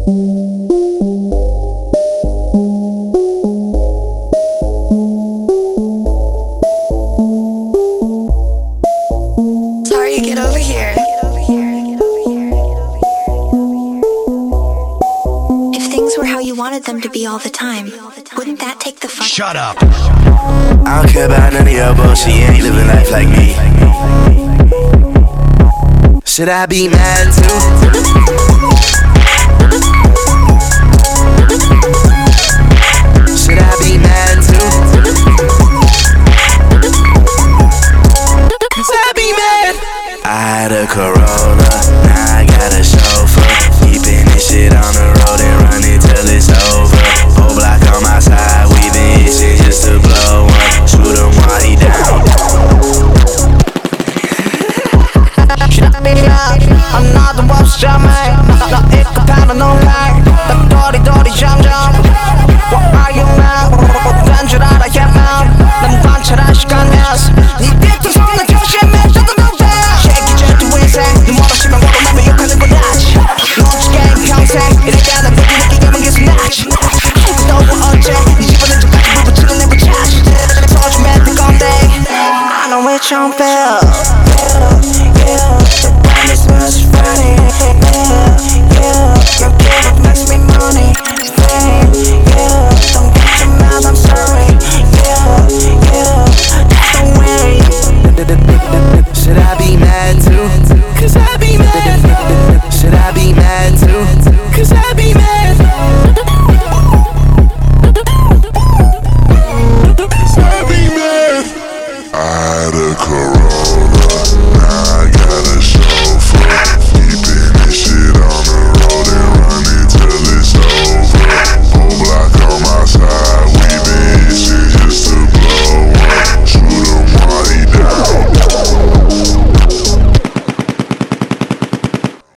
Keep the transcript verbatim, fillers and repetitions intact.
Sorry, get over here. If things were how you wanted them to be all the time, wouldn't that take the fun? Shut up. I don't care about none of your bullshit, you ain't living life like me. Should I be mad too? Should I be mad too? Cause I be mad. I had a Corolla, now I got a chauffeur. Keeping this shit on the road and running till it's over. Whole block on my side, we been itching just to blow one. Shoot him while he down. I'm not the boss, jammer. 나 입고 파는 온라인. 나 도리도리 점점. What are you now? 난 줄 알아, yeah, man. 난 관찰한 시간이었어.